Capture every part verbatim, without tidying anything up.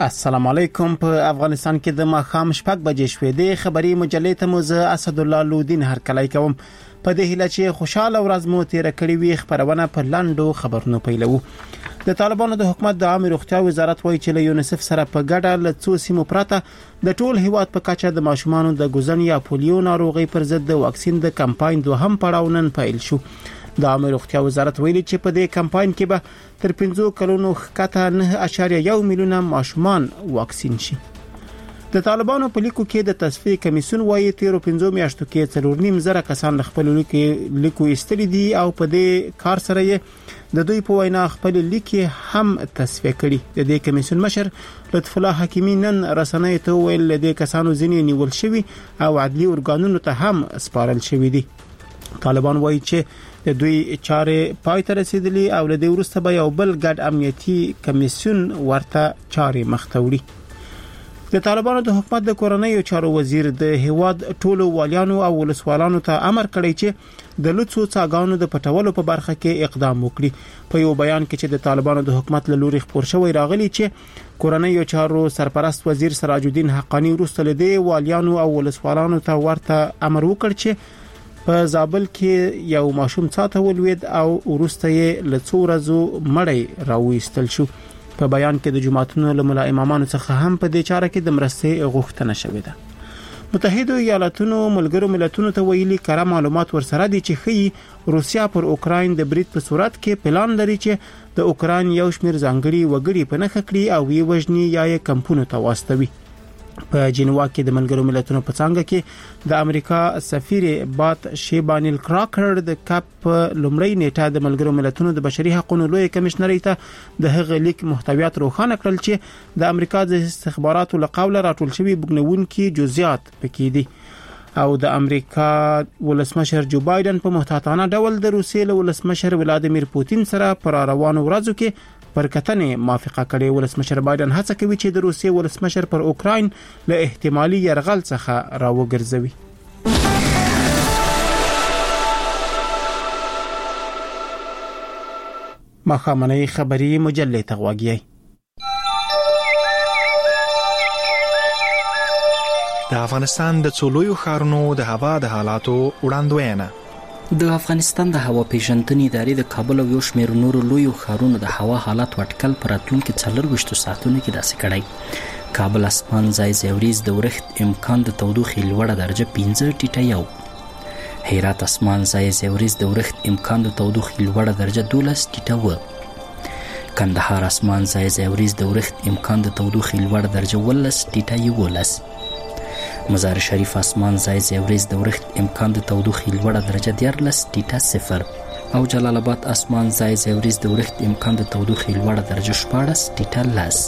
السلام علیکم. په افغانستان کې د ماښام شپږ بجې شوې د خبري مجلې ته موزه اسد الله لودین هر کله کوم په دې هیله چې خوشاله ورځ مو تیر کړی وي. خبرونه په لاندو خبرونو پیلو. د طالبانو د حکومت د عامه روغتیا وزارت وایي چې له یونیسف سره په ګډه له څو سیمو پرته د ټول هیواد په کچه د ماشومانو د ګوزن یا پولیو ناروغي پر ضد د واکسین د کمپاین دوهم پړاو نن پیل شو. د عامه روغتیا وزارت ویلي چې په دې کمپاین کې به تر پنځه کلونو ښکته نه اعشاریه یو میلیونه ماشومان واکسین شي. د طالبانو په لیکو کې د تصفیه کمیسیون وایي تیر پنځه میاشتو کې څلور نیم زره کسان خپل لیکو استری دي او په دې کار سره یې د دوی په وینا خپل لیکي هم تصفیه کړي. د دې کمیسیون مشر لطف الله حکیمی نن رسنۍ ته ویل د کسانو ځینې نیول شوی او عدلي ارګانونو ته هم سپارل شوی دي. طالبان وایي چې د دوی چارې پای ته رسیدلي او له دې وروسته به یو بل ګډ امنیتي کمیسیون ورته چارې مخته وړي. د طالبانو د حکومت د کورنۍ چارو وزیر د هیواد ټولو والیانو او ولسوالانو ته امر کړی چې د لوڅو څاګانو د پټولو په برخه کې اقدام وکړي. په یو بیان کې چې د طالبانو د حکومت له لوري خبر شوی راغلی چې کورنۍ چارو سرپرست وزیر سراج الدین حقانی وروسته له دې والیانو او ولسوالانو ته ورته امر وکړ چې په زابل کې یو ماشوم ساته ولوید او وروسته یې له څو ورځو مړی راوېستل شو. په بیان کې د جماعتونو له ملا امامانو څخه هم په دې چاره کې د مرستې غوښتنه شوې ده. متحده ایالاتونو ملګرو ملتونو ته ویلي کړه معلومات ورسره دي چې خي روسیا پر اوکراین د برید په صورت کې پلان لري چې د اوکراین یو شمېر ځانګړي وګړي په نخښه کړي او یې وژني یا یې کمپونو ته واستوي. په جنیوا کې د ملګرو ملتونو په څنګه کې د امریکا سفیر بات شیبانیل کراکر د کاپ لومړی نیټه د ملګرو ملتونو د بشري حقوقو لوی کمشنري ته د هغه لیک محتویات روښانه کړل چې د امریکا د استخباراتو له قوله راټول شوی بګنونکي جزئیات پکې دي او د امریکا ولسمشر جو بایدن په محتاطانه ډول د روسیې له ولسمشر ولادیمیر پوتین سره پر روانو ورځو کې پر کتنې موافقه کړې. ولسمشر بایدن هڅه کوي چې د روسیې ولسمشر پر اوکراین له احتمالي يرغل څخه راوګرځوي. مخامنۍ خبري مجلې ته غوږی. د افغانستان د څولویو ښارونو د هوا د حالاتو وړاندوینه. د افغانستان د هوا پیژندنې ادارې د کابل او یو شمېر نورو لویو ښارونو د هوا حالات اټکل پر راتلونکي څلور ویشتو ساعتونو کې داسې کړی. کابل اسمان ځای ځای وریځ د ورښت امکان د تودوخې لوړه درجه پنځه ټیټه یو. هرات اسمان ځای ځای وریځ د ورښت امکان د تودوخې لوړه درجه دولس ټیټه و. کندهار اسمان ځای ځای وریځ د ورښت امکان د تودوخې لوړه درجه ولس ټیټه یولس. مزار شریف اسمان ځای ځای وریځ د ورښت امکان د تودوخې لوړه درجه دیارلس ټیټه صفر او جلال آباد اسمان ځای ځای وریځ د ورښت امکان د تودوخې لوړه درجه شپاړس ټیټه لس.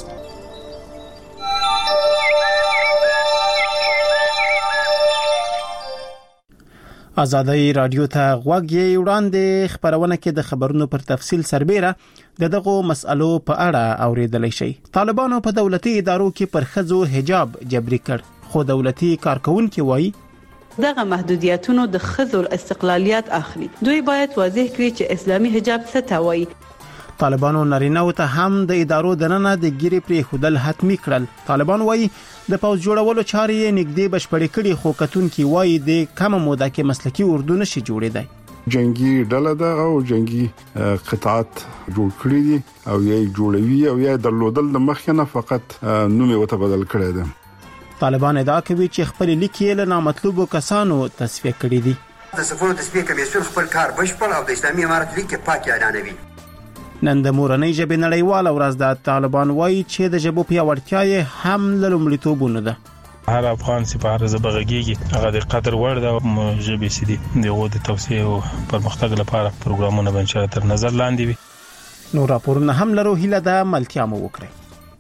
آزادۍ رادیو ته غوږی. وړاندې خبرونه کې د خبرونو پر تفصیل سربېره د دغه مسألو په اړه اوریدلای شي. طالبانو په دولتي ادارو کې پر ښځو حجاب جبري کړ خو دولتي کارکونکو وایي دغه محدودیتونو د ښځو استقلالیت اخلي. دوی باید واضح کړي چې اسلامي حجاب څه ته وایي. طالبانو نارینه ته هم د ادارو دننه د ګيري پرې خودل حتمی کړل. طالبان وایي د پوز جوړولو چارې نږدې بشپړې کړي خو کتونکي وایي د کم موده کې مسلکي اردو نشي جوړېدای. جنگي ډله ده او جنگي قطعات جوړ کړی دي او یې جوړوي او یې درلودل د مخکنه فقط نوم یې وته بدل کړی دی. طالبان ادعا کوي چې خپل لیکي له نامطلوبو کسانو تصفیه کړي دي. د صفونو تصفیه کمیسیون خپل کار بشپړ او د اسلامي امارت لیک پاک اعلانوي. نن د مورنۍ ژبې نړیواله ورځ ده. طالبان وایي چې د ژبو پیاوړتیا یې هم له لومړیتوبونو ده. هر افغان چې په هر ژبه غږیږي هغه د قدر وړ ده. ژبې سي دي دغه د توسعه او پرمختګ لپاره پروګرامونه باندې تر نظر لاندې وي. نو راپورونه هم لرو هیله ده ملتیا مو وکړي.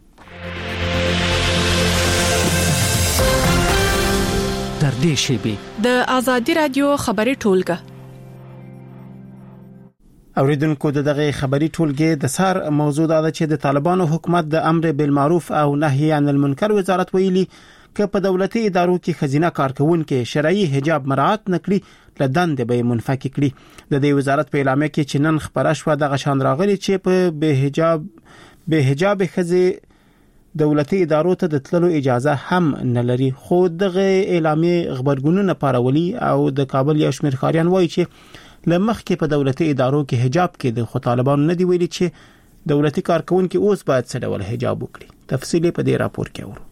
در دې شیبه د آزادی رادیو خبري ټولګه. اوریدونکو د دغه خبري ټولګه د سار موضوع ده چې د طالبانو حکومت د امر بالمعروف او نهي عن المنکر وزارت ویلي ک په دولتي ادارو کې خزینه کارکونکو شرعي حجاب مراعات نکړي لدند به منفک کړي. د دې وزارت په اعلامیه کې چې نن خبره شوه د غشان راغلي چې په به حجاب به حجاب خزي دولتي ادارو ته د تللو اجازه هم نه لري. خو دغه اعلامیه خبرګونونه پارولي او د کابل یو شمېر ښاریان وایي چې لمخ کې په دولتي ادارو کې حجاب کې د خو طالبانو نه دی ویلي چې دولتي کارکونکو اوس باید څه ډول حجاب وکړي. تفصیل په دې راپور کې اورو.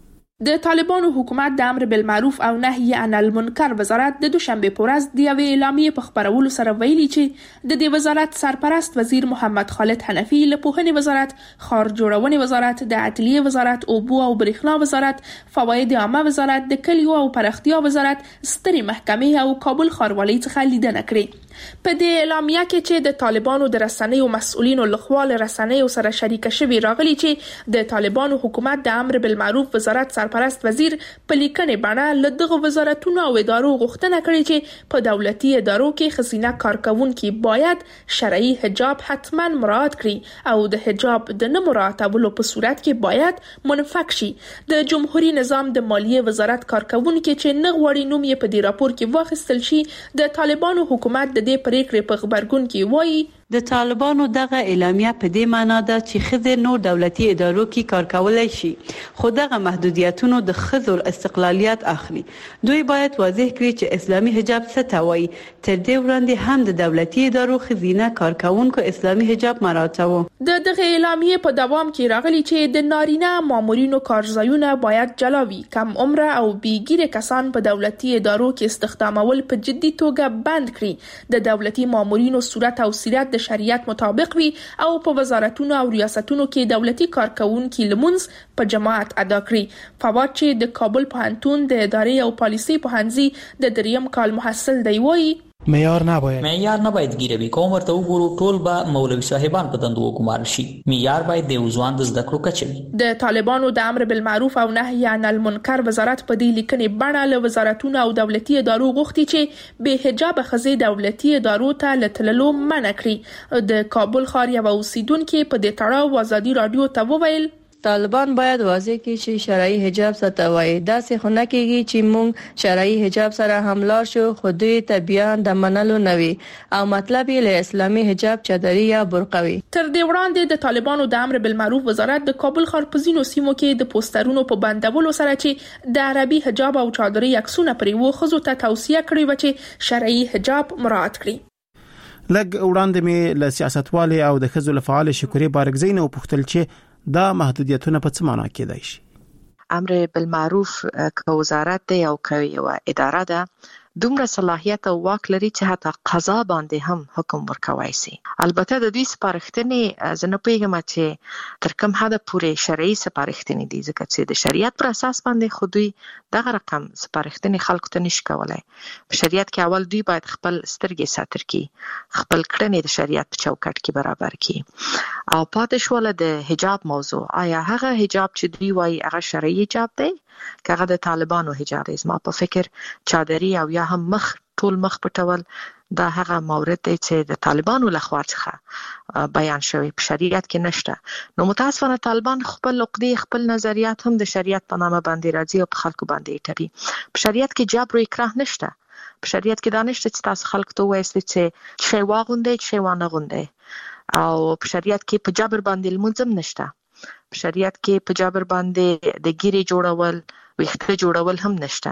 د طالبانو حکومت د امر بالمعروف او نهي عن المنکر وزارت د دوشنبه په ورځ د یوې اعلامیې په خبرولو سره ویلي چې د دې وزارت سرپرست وزیر محمد خالد حنفي له پوهنې وزارت، ښار جوړونې وزارت، د عدلیې وزارت، اوبو او برېښنا وزارت، فواید عامه وزارت، د کلیو او پراختیا وزارت، سترې محکمې او کابل ښاروالۍ څخه لیدنه کړې. په دې اعلامیه کې چې د طالبانو د رسنیو مسؤلینو لخوا له رسنیو سره شریک شوي راغلي چې د طالبانو حکومت د امر بالمعروف وزارت سرپرست وزیر په لیکنې بڼه له دغه وزارتونو او ادارو غوښتنه کړې چې په دولتي ادارو کې ښځینه کارکونکي باید شرعي حجاب حتما مراعات کړي او د حجاب د نه مراعاتولو په صورت کې باید منفک شي. د جمهوریت نظام د مالیې وزارت کارکونکي چې نه غواړي نوم یې په دې راپور کې واخیستل شي، د طالبانو حکومت د دې پریکړې په خبرګون کې وایي د طالبانو دغه اعلامیه په دې معنی ده چې ښځې نور دولتي ادارو کې کار کولای شي، خو دغه محدودیتونو د ښځو استقلالیت اخلي. دوی باید واضح کړي چې اسلامي حجاب څه ته وایي. تر دې وړاندې هم د دولتي ادارو ښځینه کارکونکو اسلامي حجاب مراعاتاوه. د دغه اعلامیې په دوام کې راغلي چې د نارینه مامورینو کارځایونه باید جلا وي، کم عمره او بیګیره کسان په دولتي ادارو کې استخدامول په جدي توګه بند کړي. د دولتي مامورینو صورت او سیرت د شریعت مطابق وي او په وزارتونو او ریاستونو کې دولتي کارکونکي لمونځ په جماعت ادا کړي. فواد چې د کابل پوهنتون د ادارې او پالیسي پوهنځي د دریم کال محصل دی وایي معیار نباید معیار نباید ګیره وي. کوم ورته وګورو ټول به مولوي صاحبان په دندو وګمارل شي. معیار باید د وزوان د زده کړو کچه وي. د طالبانو د امر بالمعروف او نهي عن المنکر وزارت په دې لیکنې بڼه له وزارتونو او دولتي ادارو غوښتي چې به حجاب ښځې دولتي ادارو ته لتللو منع کړي. د کابل ښار یو اوسیدونکو په دې تړاو ازادي رادیو ته وویل طالبان باید واضح کړي چې شرعي حجاب څه ته وایي. داسې خو نه کېږي چې موږ شرعي حجاب سره هملار شو خو دوی ته بیان د منلو نه وي او مطلب یې له اسلامي حجاب چادري یا برقه وي. تر دې وړاندې د طالبانو د امر بالمعروف وزارت د کابل ښار په ځینو سیمو کې د پوسټرونو په بندولو سره چې د عربي حجاب او چادري عکسونه پرې و ښځو ته توصیه کړې و چې شرعي حجاب مراعات کړي. لږ وړاندې مې له سیاستوالو او د ښځو لفعال شکوري بارګزی نه وپوښتل چې دا محدودیتونه په څه معنا کېدای شي. امر بالمعروف که وزارت دی او که یو اداره ده دومره صلاحیت او واک لري چې حتی قضا باندې هم حکم ورکوي سي. البته د دوی سپارښتنې زنه پیغام چې تر کوم حد پورې شرعي سپارښتنې دي ځکه چې د شریعت پر اساس باندې خو دوی دغه رقم سپارښتنې خلکو ته نشي کولای. په شریعت کې اول دوی باید خپل سترګې ساتر کړي، خپل کړنې د شریعت په چوکاټ کې برابر کړي. او پاتې شول د حجاب موضوع، آیا هغه حجاب چې دوی وايي هغه شرعي حجاب دی که هغه د طالبانو حجاب دی؟ زما په فکر چادري او یا هم مخ ټول مخ پټول دا هغه مورد دی چې د طالبانو لخوا څخه بیان شوی، په شریعت کې نشته. نو متاسفانه طالبان خپل عقدې خپل نظریات هم د شریعت په نامه باندې راځي او په خلکو باندې ایټوي. په شریعت کې جبر او اکراه نشته. په شریعت کې دا نشته چې تاسو خلکو ته وایي چې شی واغوندئ شی وانه غوندئ. او په شریعت کې په جبر باندې لمونځ نشته. په شریعت کې په جبر باندې د ګیري جوړول ویښته جوړول هم نشته.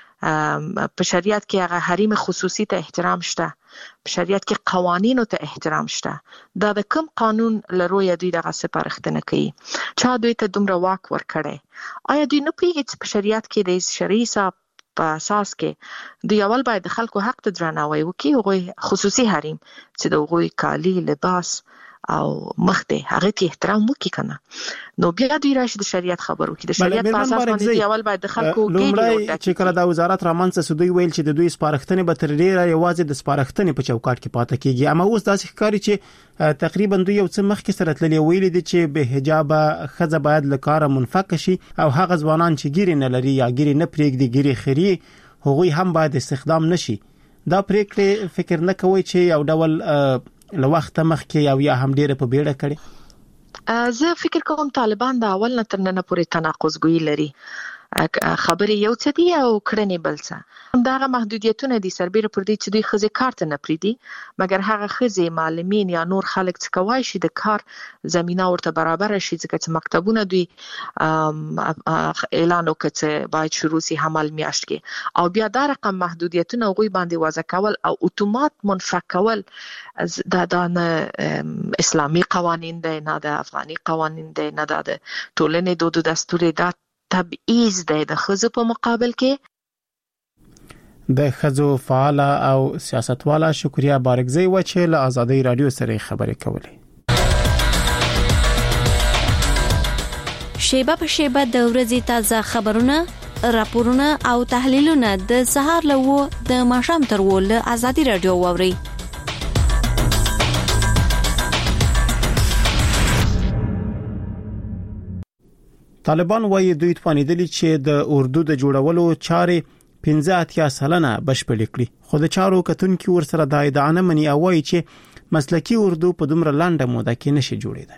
په شریعت کې هغه حریم خصوصي ته احترام شته. په شریعت کې قوانینو ته احترام شته. دا د کوم قانون لروي دوی دغه سپارښتنه کوي؟ چا دوی ته دومره واک ورکړي؟ آیا دوی نه پیږي چې په شریعت کې د شرعي صاحب په اساس کې دوی اول باید د خلکو حق ته درناوی وکړي، هغوی خصوصي حریم چې د هغوی کالي لباس او مخ دی هغه ته احترام وکړي کنه. نو بیا دوی راشي د شریعت خبرو کې د شریعت په اساس باندې دی اول باید د خلکو ګډي چې کله د وزارت رامنځته سودوي ویل چې د دوی سپارښتنې به تر ډیره یوازې د سپارښتنې په چوکاټ کې پاتې کیږي. اما اوس داسې ښکاري چې تقریبا دوی یو څه مخکې سره تللی ویل دي چې به حجاب خزه باید له کاره منفک شي او هغه ځوانان چې ګیري نه لري یا ګیري نه پرېږدي ګیري خري هغوی هم باید استخدام نشي. دا پریکړه فکر نه کوي چې یو ډول له وخت مخکې او یا هم ډیره په بیړه کړي؟ زه فکر کوم طالبان د اول نه تر نن پورې تناقض ګوي لري. خبرې یو څه دي او کړنې بل څه. دغه محدودیتونه دي سربېره پر دې چې دوی ښځې کار ته نه پرېږدي، مګر هغه ښځې معلمین یا نور خلک چې کولی شي د کار زمینه ورته برابره شي، ځکه چې مکتبونه دوی اعلان وکړ چې باید شروع شي حمل میاشت کې، او بیا دا رقم محدودیتونه هغوی باندې وضع کول او اتومات منفک کول دا دا نه اسلامي قوانین دی، نه د افغاني قوانین دی، نه دا د ټولنې دود و دستور، دا تبعیض دی د ښځو په مقابل کې. د ښځو فعاله او سیاستواله شکریا بارګزی و چې له آزادۍ رادیو سره خبرې کولې. شیبه په شیبه د ورځې تازه خبرونه، راپورونه او تحلیلونه د سهار له و د ماښام تر و له آزادۍ رادیو واوري. طالبان وايي دوی توانیدلی چې د اردو د جوړولو چارې پنځه اتیا سلنه بشپړې کړي، خو د چارو کتونکي ورسره د ادعا نه مني او وايي چې مسلکي اردو په دومره لنډه موده کې نشي جوړېدای.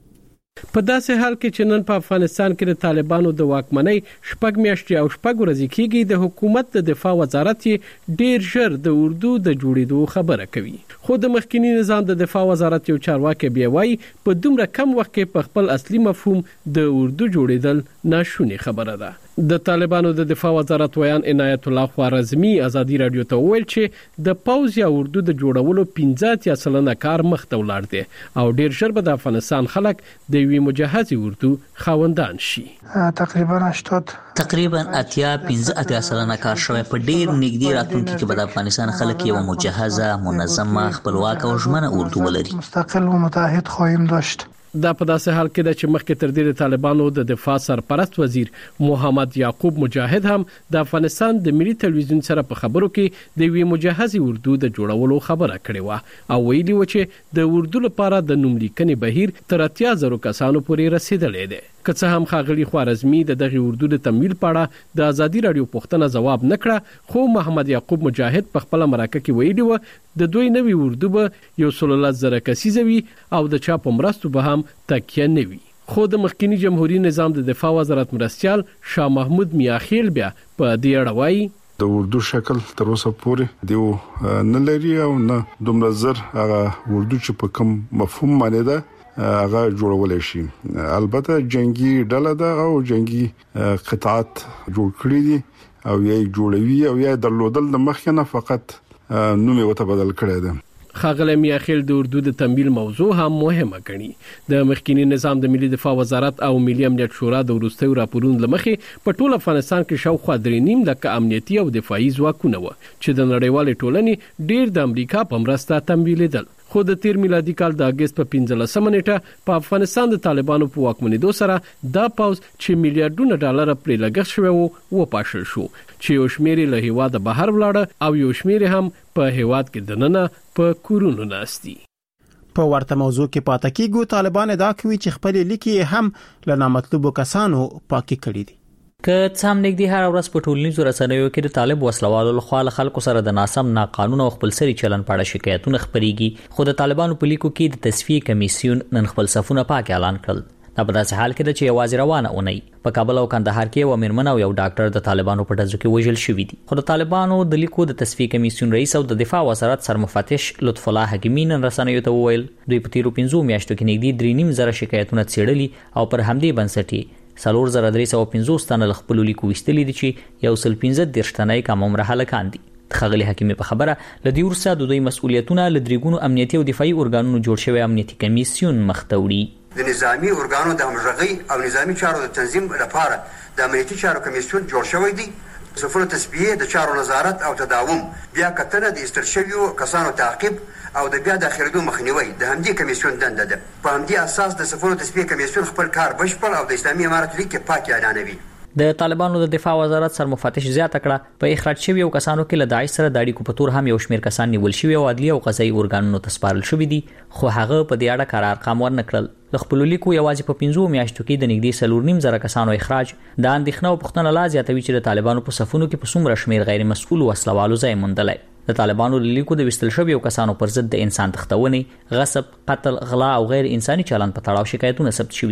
په داسې حال کې چې نن په افغانستان کې د طالبانو د واکمنۍ شپږ میاشتې او شپږ ورځې کېږي، د حکومت د دفاع وزارت ډېر ژر د اردو د جوړېدو خبره کوي، خو د مخکنی نظام د دفاع وزارت یو چارواکي بیا وایي په دومره کم وخت کې په خپل اصلي مفهوم د اردو جوړېدل ناشونی خبره ده. د طالبانو د دفاع وزارت ویان عنایت الله خوارزمی آزادی رادیو ته ویل چې د پوز یا اردو د جوړولو پنځه اتیا سلنه کار مخ ته ولاړ دی او ډیر ژر به د افغانستان خلک د یوې مجهزې اردو خاوندان شي. تقریبا هشتاد تقریبا اتیا پنځه اتیا سلنه کار شوی، په ډیر نږدې راتلونکي کې به د افغانستان خلک یو مجهزه، منظمه، خپلواک او ژمنه اردو ولري. مستقل و متحد خواهیم داشت. دا په داسې حال کې ده چې مخکې تر دې د طالبانو د دفاع سرپرست وزیر محمد یعقوب مجاهد هم د افغانستان د ملي تلویزیون سره په خبرو کې د یوې مجهزې اردو د جوړولو خبره کړې وه او ویلي و چې د اردو لپاره د نوملیکنې بهیر تر اتیا زرو کسانو پورې رسیدلی دی. که څه هم ښاغلي خوارزمي د دغې اردو د تمویل په اړه د ازادي راډیو پوښتنه ځواب نه کړه، خو محمد یعقوب مجاهد په خپله مرکه کې ویلي و د دوی نوي اردو به یو سل لس زره کسیزه وي او د چا په مرستو به هم تکیه نه وي. خو د مخکنی جمهوریت نظام د دفاع وزارت مرستیال شاه محمود میاخیل بیا په دې اړه وایي د اردو شکل تر اوسه پورې دیو نه لري او نه دومره زر هغه اردو چې په کوم مفهوم باندې ده هغه جوړولای شي. البته جنگي ډله ده او جنگي قطعات جوړ کړی دي او یې جوړوي او یې درلودل د مخکنه فقط نوم یې وته بدل کړی دی. ښاغلی میاخیل د اردو د تمویل موضوع هم مهمه ګڼي. د مخکنی نظام د ملي دفاع وزارت او ملي امنیت شورا د وروستیو راپورونو له مخې په ټول افغانستان کې شاوخوا درې نیم لکه امنیتي او دفاعي ځواکونه وو چې د نړیوالې ټولنې ډیر د امریکا په مرسته تمویلېدل. خو د تیر میلادي کال د اگست په پنځلسمه نیټه په افغانستان د طالبانو په واکمنېدو سره دا پوز چې میلیارډونه ډالر پرې لګښت شوی وو وپاشل شو، چې یو شمېر له هیواده بهر ولاړه او یو شمېر هم په هیواد کې دننه په کورونو ناستي. په ورته موضوع کې پاتې کېږو، طالبان ادعا کوي چې خپل لیکي هم له نامطلوبو کسانو پاکي کړي دي. که څه هم نږدې هر ورځ په ټولنیزو رسنیو کې د طالب وسلوالو لخوا له خلکو سره د ناسم ناقانونه او خپلسري چلن په اړه شکایتونه خپرېږي، خو د طالبانو په لیکو کې د تصفیې کمیسیون نن خپل صفونه پاک اعلان کړل. دا په داسې حال کې ده چې یوازې روانه اونۍ په کابل او کندهار کې یو میرمن او یو ډاکټر د طالبانو په ډزو کې وژل شوي دي. خو د طالبانو د لیکو د تصفیې کمیسیون رئیس او د دفاع وزارت سرمفتش لطف الله حکیمی نن رسنیو ته وویل دوی په تیرو پنځو میاشتو کې نږدې درې نیم زره شکایتونه څېړلي او پر همدې بنسټ څلور زره درې سوه پنځوس تنه له خپلو لیکو ویستلي دي چې یو سل پنځه دېرش تنه یې کم عمره هلکان دي. ښاغلي حکیمي په خبره له دې وروسته د دوی مسؤلیتونه له درې ګونو امنیتي او دفاعي ارګانونو جوړ شوی امنیتي کمیسیون مخ ته وړي. د نظامی ارګانو د همغږۍ او نظامی چارو د تنظیم لپاره د امنیتي چارو کمیسیون جوړ شوی دی. صفونه تصفیه د چارو نظارت او تداوم، بیا کتنه د ایستل شویو کسانو تعقیب او د بیا داخلېدو مخنیوي د همدې کمیسیون دنده ده. په همدې اساس د صفونو تصفیه کمیسیون خپل کار بشپړ او د اسلامي امارت لیک کې پاک اعلانوي. د طالبانو د دفاع وزارت سرمفتش زیاته کړه په اخراج شویو کسانو کې له داعش سره د اړیکو په تور هم یو شمېر کسان نیول شوي او عدلي او قضایي ارګانونو ته سپارل شوي دي، خو هغه په دې اړه کار ارقام ورنه کړل. د خپلو لیکو یوازې په پنځو میاشتو کې د نږدې څلور نیم زره کسانو اخراج د اندېښنه او پوښتنه لا زیاتوي چې د طالبانو په صفونو کې په څومره شمېر غیر مسؤل وسلوالو ځای موندلی. د طالبانو له لیکو د ویستل شویو کسانو پر ضد د انسان تښتونې، غصب، قتل، غلا او غیر انساني چلند په تړاو شکایتونه ثبت شوي دي.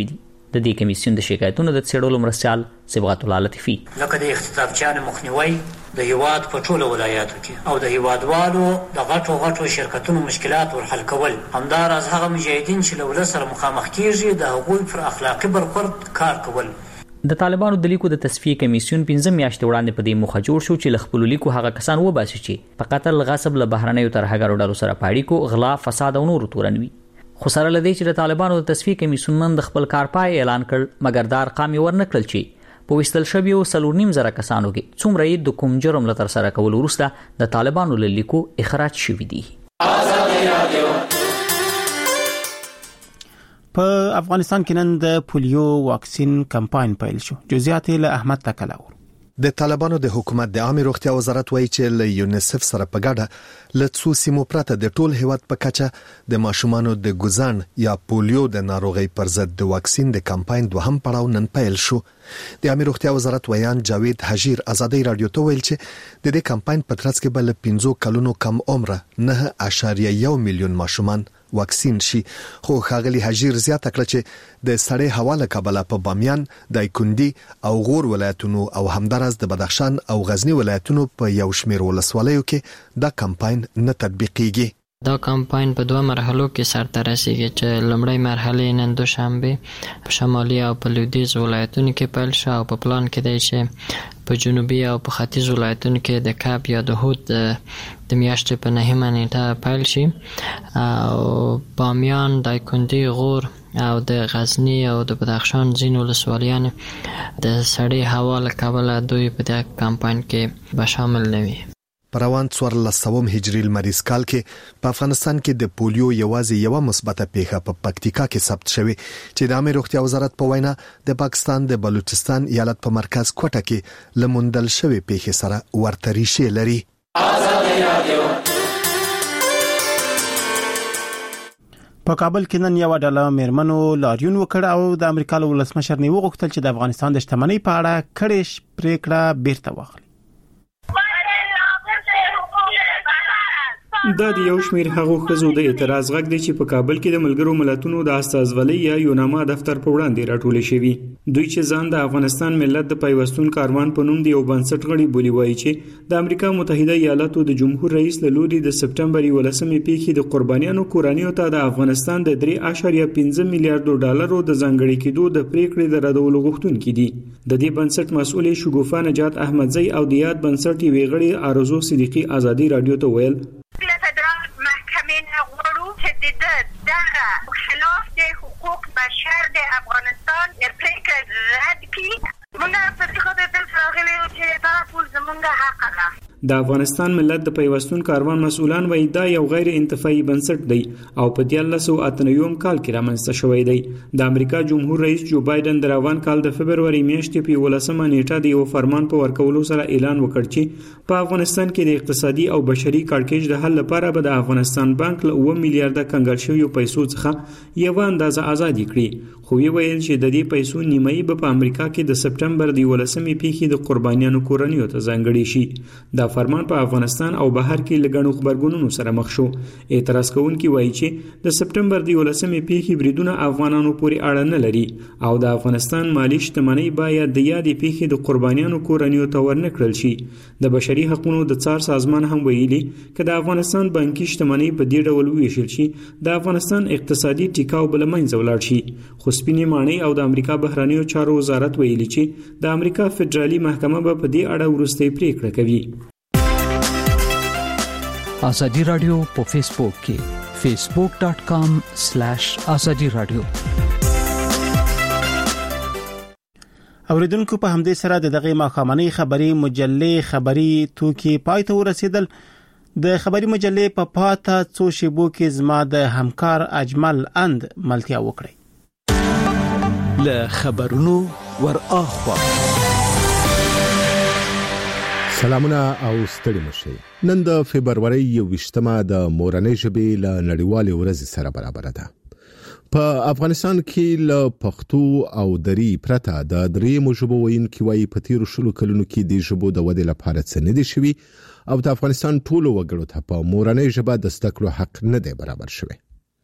د دې کمیسیون د شکایتونو د څېړلو مرستیال صبغت الله لطیفي لکه د اختطافچیانو مخنیوي د هیواد په ټولو ولایاتو کې او د هیوادوالو د غټو غټو شرکتونو مشکلات ورحل کول، همداراز هغه مجاهدین چې له ولس سره مخامخ کیږي د هغوی پر اخلاقي برخورد کار کول. د طالبانو د لیکو د تصفیه کمیسیون پنځه میاشتې وړاندې په دې موخه جوړ شو چې له خپلو لیکو هغه کسان وباسي چې په قتل، غصب، له بهرنیو ترهګرو ډلو سره په اړیکو، غلا، فساد او نورو تورن وي. خو سره له دې چې د طالبانو د تصفیه کمیسیون نن د خپل کار پای اعلان کړ، مګر دا ارقام یې ورنکړل چې په ویستل شویو څلور نیم زره کسانو کې څومره یې د کوم جرم له ترسره کولو وروسته د طالبانو له لیکو اخراج شوي دي. په افغانستان کې نن د پولیو واکسین کمپاین پیل شو. جزئیات له احمد تکلاور. د طالبانو د حکومت د عامه روغتیا وزارت وایي چې له یونیسف سره په ګډه له څو سیمو پرته د ټول هیواد په کچه د ماشومانو د ګوزن یا پولیو د ناروغي پر ضد د واکسین د کمپاین دوهم پړاو نن پیل شو. د عامه روغتیا وزارت ویان جاوید حجیر ازادي رادیو ته ویل چې د دې کمپاین په ترڅ کې بل پنځه کلونو کم عمره نه اشاریه یو میلیون ماشومان واکسین شي. خو ښاغلي حجیر زیاته کړه چې د سړې هوا له کبله په بامیان، دایکندي او غور ولایتونو او همدارس د بدخشان او غزنی ولایتونو په یو شمېر ولسوالیو کې دا کمپاین نه تطبیقیږي. دا کمپاین په دوه مرحلو کې سرته رسیږي چې لومړی مرحله نن دوشنبه په شمالي او په لویدیځ ولایتونو کې پیل شو او په پلان کې دی چې په جنوبي او په ختیځ ولایتونو کې د کاپ یا د هود د میاشتې په نهمه نیټه پیل شي او بامیان، دایکندي، غور او د غزنی او د بدخشان ځینو ولسوالیان د سړې هوا له کبله دوی په دې کمپاین کې به شامل نه وي. پروان څوارلسم هجري لمریز کال کې په افغانستان کې د پولیو یوازې یو مثبته پیښه په پکتیکا کې ثبت شوې چې د عامه روغتیا وزارت په وینا د پاکستان د بلوچستان ایالت په مرکز کوټه کې لمندل شوې پیښه سره ورته ریښې لري. په کابل کې نن یو ډله میرمنو لاریون وکړ او د امریکا له ولسمشر نیو غوښتل چې د افغانستان د شتمنۍ په اړه کړې پریکړه بیرته واخلي. دا د یو شمیر هغو ښځو د اعتراض غږ دی چې په کابل کې د ملګرو ملتونو د استازولۍ یا یوناما دفتر په وړاندې راټول شوي. دوی چې ځان د افغانستان ملت د پیوستون کاروان په نوم د یو بنسټ غړي بولي وایي چې د امریکا متحده ایالاتو د جمهور رئیس له لوري د سپټمبر یولسمې پیښې د قربانیانو کورنیو ته د افغانستان د درې اعشاریه پنځه میلیارډ ډالرو د ځانګړي کېدو د پریکړې د ردولو غوښتونکي دي. د دې بنسټ مسؤل شګوفه نجات احمدزی او د یاد بنسټ یوې غړي آرزو صدیقی ازادي رادیو ته ویل حقوق بشر د افغانستان پریکړه رد کړي. موږ په دې خاطر دلته راغلي یو چې دا ټول زموږ حق ده. د افغانستان ملت د پیوستون کاروان مسؤلان وایي دا یو غیر انتفاعي بنسټ دی او په دیارلس سوه اته نوي کال کې رامنځته شوی دی. د امریکا جمهور رئیس جو بایدن د روان کال د فبروري میاشتې په یولسمه نیټه د یو فرمان په ورکولو سره اعلان وکړ چې په افغانستان کې د اقتصادي او بشري کړکېچ د حل لپاره به د افغانستان بانک له اوه میلیارډه کنګل شویو پیسو څخه یو اندازه آزادي کړي. خو وی ویل چې د دې پیسو نیمایي به په امریکا کې د سپټمبر د یولسمې پیښې د قربانیانو کورنیو ته ځانګړي شي. دا فرمان په افغانستان او بهر کې لګڼو خبرګونونو سره مخ شو. اعتراض کوونکي وایي چې د سپټمبر د یولسمې پیښې بریدونه افغانانو پورې اړه نه لري او د افغانستان مالی شتمنۍ باید د یادې پیښې د قربانیانو کورنیو ته ورنکړل شي. د بشري حقوقو د څار سازمان هم ویلي چې د افغانستان بانکي شتمنۍ په دې ډول ویشل شي د افغانستان اقتصادي ټیکاو بل منځ ولاړ شي. خو سپینې ماڼۍ او د امریکا بهرنیو چارو وزارت ویلي چې د امریکا فدرالي محکمه به په دې اړه وروستۍ پریکړه کوي. ازادي رادیو په فیسبوک کې فیسبوک ډاٹ کام سلیش ازادي رادیو. اوریدونکو په همدې سره د دغه ماخامنۍ خبري مجلې خبري توکي پای ته ورسېدل. د خبري مجلې په پاته څو شیبو کې زما د همکار اجمل اند ملتیا وکړي. له خبرونو ور اخوا سلامونه او ستړي مشي. نن د فبرवरी یوویشتمه د مورنۍ ژبې له نړیوالې ورځې سره برابر ده. په افغانستان کې له پښتو او دری پرته د درېیمو ژبو ویونکي وایي په تیرو شلو کلونو کې د ژبو د ودې لپاره څه نه دي شوي او د افغانستان ټولو وګړو ته په مورنۍ ژبه د زده کړو حق نه دی برابر شوی.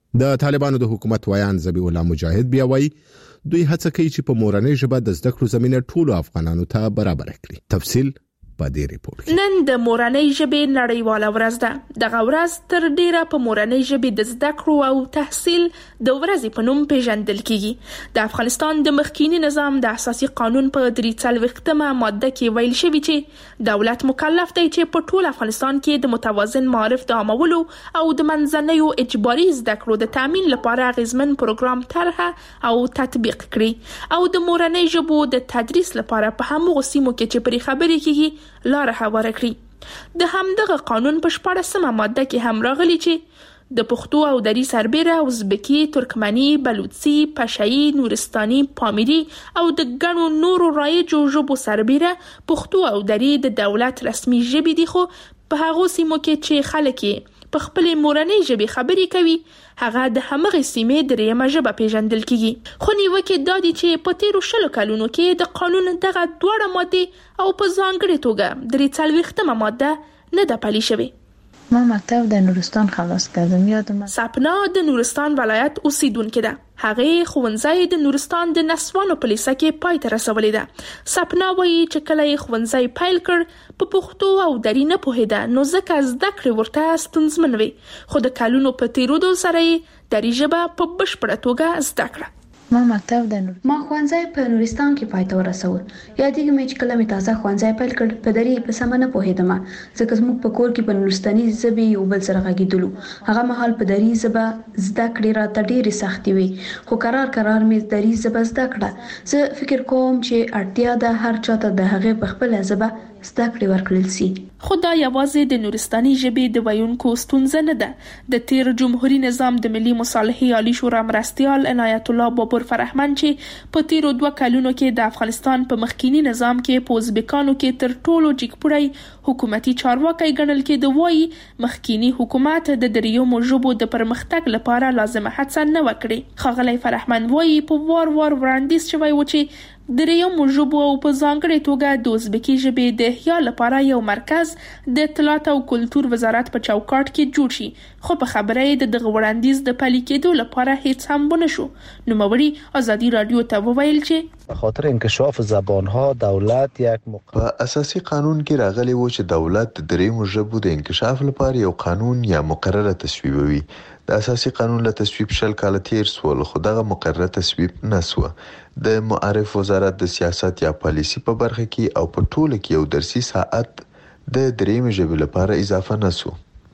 د طالبانو د حکومت ویان ذبیح الله مجاهد بیا وایي دوی هڅه کوي چې په مورنۍ ژبه د زده کړو زمينه ټولو افغانانو ته برابر کړي. تفصیل په دې ریپورت. نن د مورنۍ ژبې نړیواله ورځ ده. دغه ورځ تر ډیره په مورنۍ ژبې د زده کړو او تحصیل د ورځې په نوم پیژندل کیږي. د افغانستان د مخکینی نظام د اساسي قانون په درې څلوېښتمه ماده کې ویل شوی چې دولت مکلف دی چې په ټول افغانستان کې د متوازن معارف د عامولو او د منځنیو اجباري زده کړو د تامین لپاره غیزمن پروګرام طرحه او تطبیق کړي او د مورنۍ ژبو د تدریس لپاره په همغو سیمو کې چې پرې خبرې کیږي لاره هواره کړي. د همدغه قانون په شپاړسمه ماده کې هم راغلي چې د پښتو او دري سربېره ازبکي، ترکمني، بلوچي، پشايي، نورستاني، پامیري او د ګڼو نورو رایجو ژبو سربېره پښتو او دري د دولت رسمي ژبې دي، خو په هغو سیمو کې چې خلک په خپل مورنۍ ژبې خبرې کوي هغه د همغه سیمې دریمه ژبه پیژندل کیږي. خو نیوکه دا دي چې په تیرو شلو کلونو کې د قانون دغه دوړه ماده او په ځانګړي توګه درې څلوېښتمه ماده نه ده پلي شوې. ما مکتب د نورستان خلاص کردم. یادم سپنا د نورستان ولایت اوسیدونکې ده. هغه ښوونځی د نورستان د نسوانو په لیسه کې پای ته رسولې ده. سپنا وایي چې کله یې ښوونځی پیل کړ په پښتو او دري نه پوهېده نو ځکه زده کړې ورته ستونزمن وي، خو د کلونو په تیرېدو سره یې دري ژبه په بشپړه توګه زده کړه. ما مکتب د نور ما ښوونځی په نورستان کې پای ته ورسول. یادېږي مې چې کله مې تازه ښوونځی پیل کړ په دري په سمه نه پوهېدم ځکه زموږ په کور کې په نورستاني ژبې یو بل سره غږېدلو. هغه مهال په دري ژبه زده کړې راته ډېرې سختې وي، خو قرار قرار مې دري ژبه زده کړه. زه فکر کوم چې اړتیا ده هر چاته د هغې په خپله ژبه زده کړې ورکړل سي. خو دا یوازې د نورستاني ژبې د ویونکو ستونزه نه ده. د تیر جمهوریت نظام د ملي مصالحې عالی شورا مرستیال عنایت الله بابر فرهمن چې په تیرو دوه کلونو کې د افغانستان په مخکینی نظام کې په ازبکانو کې تر ټولو جګپوړی حکومتي چارواکي ګڼل کېده، وایي مخکینی حکومت د دریمو ژبو د پرمختګ لپاره لازمه هڅه نه وکړي. ښاغلی فرهمن وایي په وار وار وړاندیز شوی و چې دریمو ژبو او په ځانګړې توګه د ازبکي ژبې د احیا لپاره یو مرکز د اطلاعات او کلتور وزارت په چوکاټ کې جوړ شي، خو په خبره یې د دغه وړاندیز د پلي کېدو لپاره هیڅ هم ونه شو. نوموړي ازادي رادیو ته وویل چې به خاطر انکشاف زبانها دولت یک مق... په اساسي قانون کې راغلی و چې دولت د دریمو ژبو د انکشاف لپاره یو قانون یا مقرره تصویبوي. د اساسي قانون له تصویب شل کال تیر سول، خو دغه مقرره تصویب نسوه. د معارف وزارت د سیاست یا پالیسی په برخه کې او په ټوله کې یو درسي ساعت د دریمې ژبې لپاره اضافه نسو.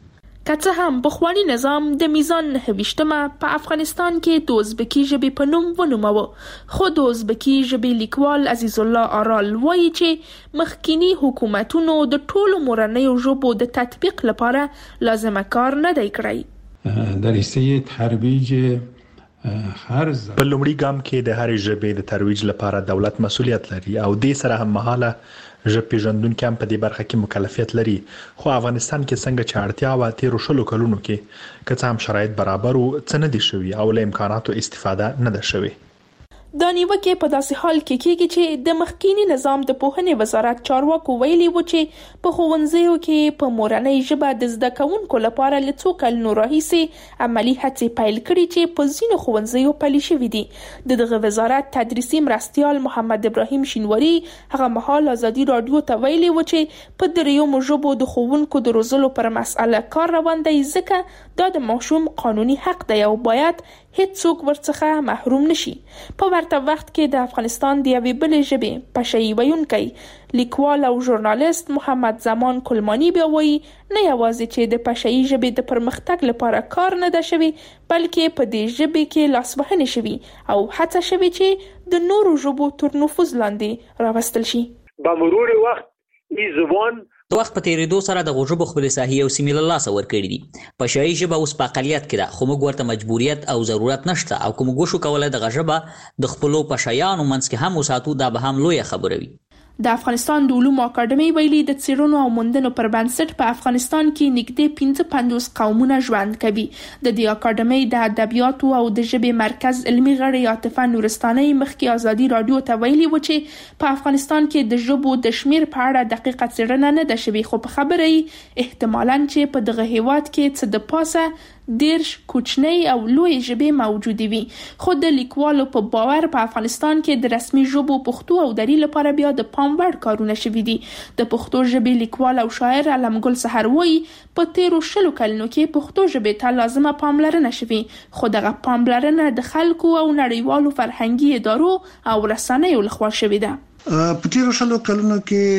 که څه هم پخوانی نظام د میزان نهه ویشتمه په افغانستان کې د ازبکي ژبې په نوم ونوموه، خو د ازبکي ژبې لیکوال عزیز الله آرال وایي چې مخکینی حکومتونو د ټولو مورنیو ژبو د تطبیق لپاره لازمه کار نه دی کړی. در حصه ترویج هر په لومړي ګام کې د هرې ژبې د ترویج لپاره دولت مسؤلیت لري او دې سره هم مهاله ژبه پیژندونکي هم په دې برخه کې مکلفیت لري. خو افغانستان کې څنګه چې اړتیا و تیرو شلو کلونو کې که څه هم شرایط برابر و څه نه دي شوي او له امکاناتو استفاده نه ده شوې. دا نیوکه په داسې حال کې کېږي چې د مخکینی نظام د پوهنې وزارت چارواکو ویلي و چې په ښوونځیو کې په مورنۍ ژبه د زده کوونکو لپاره له څو کلونو راهیسې عملي هڅې پیل کړي چې په ځینو ښوونځیو پلي شوي دي. د دغه وزارت تدریسي مرستیال محمد ابراهیم شینواري هغه مهال ازادي رادیو ته ویلي و چې په دریمو ژبو د ښوونکو د روزلو پر مسأله کار روان دی، ځکه دا د ماشوم قانوني حق دی او باید هیڅ څوک ورڅخه محروم نشي. په ورته وخت کې د افغانستان د یوې بلې ژبې پشايي ویونکی لیکوال او ژورنالیست محمد زمان کلمانی بیا وایي نه یوازې چې د پشايي ژبې د پرمختګ لپاره کار نه ده شوی، بلکې په دې ژبې کې لاسوهنې شوي او هڅه شوي چې د نورو ژبو تر نفوذ لاندې راوستل شي. با مرور وخت ای زبان د وخت په تیریدو سره د غوژبو خپل ساحې او سیمې له لاسه ورکړي دي. پشايي ژبه اوس په اقلیت کې ده، خو موږ ورته مجبوریت او ضرورت نشته او کوم غوښو کولای د غژبه د خپلو پشایانو منځ کې هم وساتو دا به هم لویه خبره وي. د افغانستان د علومو اکاډمي ویلي د څېړنو او موندنو پر بنسټ په افغانستان کې نږدې پنځه پنځوس قومونه ژوند کوي. د دې اکاډمي د ادبیاتو او د ژبې مرکز علمي غړي عاطفه نورستاني مخکې ازادي رادیو ته ویلي و چې په افغانستان کې د ژبو د شمیر په اړه دقیقه څېړنه نه ده شوې، خو په خبره یې احتمالاً چې په دغه هیواد کې څه د پاسه ډېر کوچنۍ او لوی ژبې موجودې وي. خو د لیکوالو په باور په افغانستان کې د رسمي ژبو پښتو او دري لپاره بیا د پام وړ کارونه شوي دي. د پښتو ژبې لیکوال او شاعر علمګل سحر وایي په تیرو شلو کلونو کې پښتو ژبې ته لازمه پاملرنه شوې، خو دغه پاملرنه د خلکو او نړیوالو فرهنګي ادارو او رسنیو لخوا شوې ده. په تیرو شلو کلونو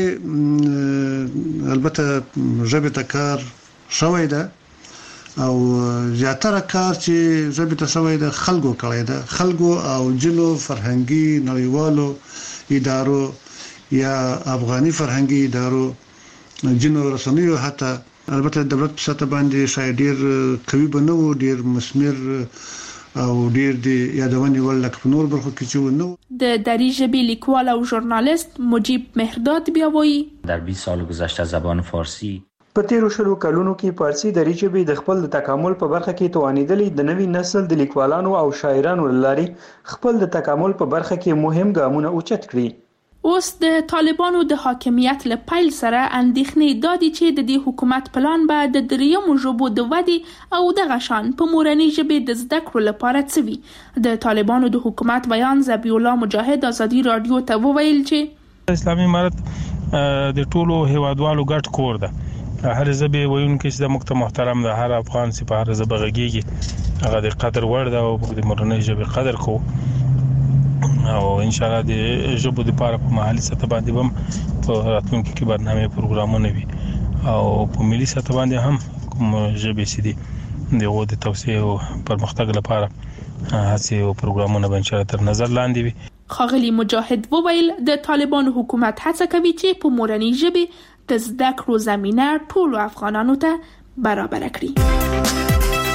کې البته ژبې ته کار شوی ده او زیاتره کار چې ژبې ته شوی ده خلکو کړی ده، خلکو او جنو فرهنګي نړیوالو ادارو یا افغاني فرهنګي ادارو جنو رسنیو، حتی البته د دولت په سطح باندې شاید ډیر قوي بنو، ډیر مسمر او ډیر د یادونې ول لکه په نور برخو کې چې ونو. د دری ژبې لیکوال او ژورنالیست مجیب مهرداد بیا وایي در بیست سال گذشته زبان فارسی په تیرو شلو کلونو کې فارسی دری ژبې د خپل د تکامل په برخه کې توانیدلې د نوي نسل د لیکوالانو او شاعرانو لارې خپل د تکامل په برخه کې مهم ګامونه اوچت کړي. اوس د طالبانو د حاکمیت له پیل سره اندېښنې دادي چې د دې حکومت پلان به د دریمو ژبو د ودې او دغه شان په مورنۍ ژبې د زده کړو لپاره څه وي. د طالبانو د حکومت بیان ذبیح الله مجاهد ازادي رادیو ته وویل چې اسلامي امارت د ټولو هیوادوالو ګډ کور ده. هر ژبه وایونکي چې د مکتب محترم ده، هر افغان چې په هر ژبه غږیږي هغه د قدر وړ ده او د مورنۍ ژبې قدر کوو او ان شاء الله د ژبو د لپاره په محلي سطح باندې هم په راتلونکي کې برنامه پروګرامونه وي او په ملي سطح باندې هم کوم ژبې چې دي دغه د توسعه او پرمختګ لپاره هڅې او پروګرامونه به ان شاء الله تر نظر لاندې وي. ښاغلي مجاهد وویل د طالبانو حکومت هڅه کوي چې په مورنۍ ژبې د زده کړو زمینه ټولو افغانانو ته برابر کړي.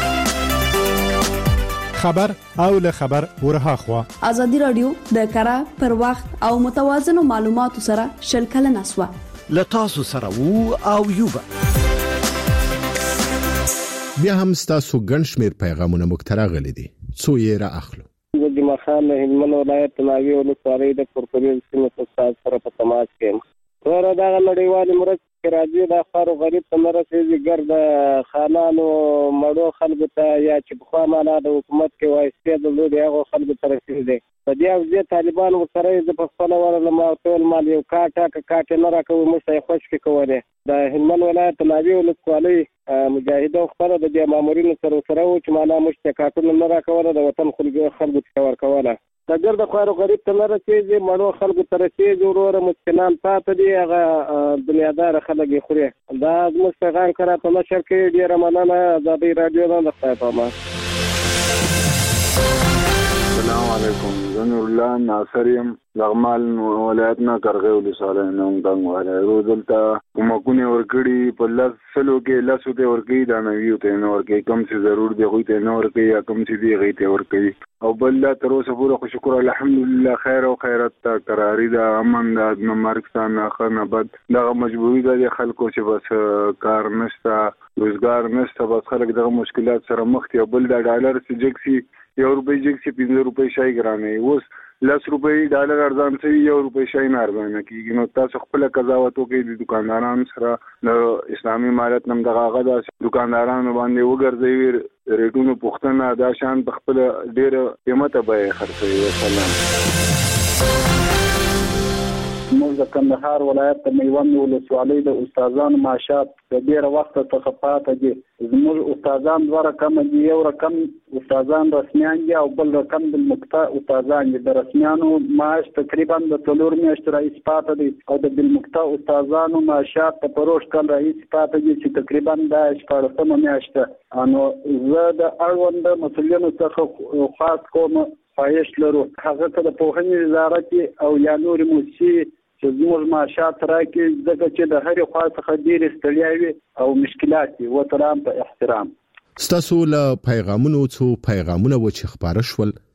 خبر او له خبر ورها خوا ازادي رادیو د کره پر وخت او متوازنو معلوماتو سره شلکل نسوه ل تاسو سره وو او یوبا بیا هم تاسو ګنشمیر پیغامونه مخترغلي دي څو یې را اخلو. د مخان هلمند ولایت ناوی ولسوالۍ د کورپوریټ سیمه استاد سره په تماس کې ورته دا نړیوال مرسته کې راځي د خارو غریب ته مرسته ګرځي د خانانو مړو خلکو ته یا چې په خوا معنا د حکومت کې وایسته د لوی هغه خلکو ته رسیدي. په دې اوځي طالبان ورسره د خپل ورله ما ټول مال یو کاټه کاټه نه راکوي مشه خوش کې کوله. د هلمند ولایت ناوی ولسوالۍ مجاهدو خبره د دې مامورینو سره سره او چې معنا مشته کاټونه نه راکوله د وطن خلکو خلکو ته ورکوله. د ګرد خارو غریب ته نه رسیږي مړو خلکو ته رسیږي وروره مسکینان پاتې دي هغه دنیادار خلک یې خوري. دا زموږ پیغام کرا په نشر کې ډیره مننه ازادي رادیو نه ښه. السلام علیکم، زه نور الله ناصر یم، لغمال ولایت نه کرغې ولسوالۍ نه څنګه وایي دلته کومکونه ورګړي په لاس سلو کې لاسو ته ورګي دا نویو ته نه ورګي کوم څه ضرور دی خو ته نه ورګي یا کوم څه دی غي ته ورګي او بل لا تر اوسه پوره شکر الحمدلله خیر او خیرات قراری دا امن دا د مرکزان اخر نه بعد دا مجبوری ده خلکو چې بس کار نشته روزګار نشته بس خلک دغه مشکلات سره مخ دي. بل دا ډالر چې جکسي یو روپۍ جکسي پنځه روپۍ شای ګرانه اوس لس روپۍ ډالر ارزان شي یو روپۍ شای نه ارزان کیږي. نو تاسو خپل قضاوت وکړئ د دکاندارانو سره د اسلامي امارت نم دغه غدا دکاندارانو باندې وګرځي ریټونو پښتنه دا شان په خپل ډیر قیمته به خرڅوي. والسلام. موږ د کندهار ولایت د میوند ولسوالۍ د استادانو معاشات د ډیر وخت څخه پاتې دي. زموږ استادان دوه رقم دي، یو رقم استادان رسمیان دي او بل رقم د مقطع استادان دي. د رسمیانو معاش تقریبا د څلور میاشتې رئیس پاتې دي او د بالمقطع استادانو معاشات په پروش کال رئیس پاتې دي چې تقریبا د شپږمه میاشت. نو زه د اړوند مسؤلینو څخه خاص کوم خواهش لرو هغه ته د پوهنې وزارت او یا نور موسسې چې زموږ معاشات راکړي ځکه چې د هرې خوا څخه ډېرې ستړیا وي او مشکلات وي. وترام په احترام. ستاسو له پیغامونو څو پیغامونه و چې خبره شول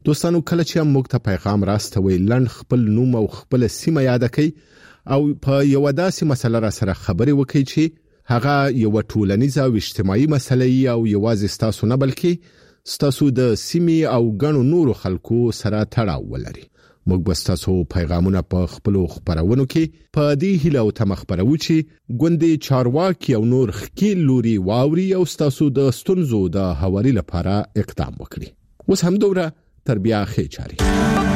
دوستانو کله چې موږ ته پیغام راستوي لند خپل نوم او خپل سیمه یاد کړئ او په یو داسې مسله را سره خبرې وکړي چې هغه یو ټولنیزه او اجتماعي مسله او یوازې ستاسو نه بلکې ستاسو د سیمې او ګڼو نورو خلکو سره تړاو ولري. موږ به ستاسو پیغامونه په خپل خبرونو کې په دې هیله او تمه خبرو چې ګوندې چارواکي او نور خکیل لوري واوري او ستاسو د ستونزو د هواري لپاره اقدام وکړي. اوس هم دوره تربیه خې چاري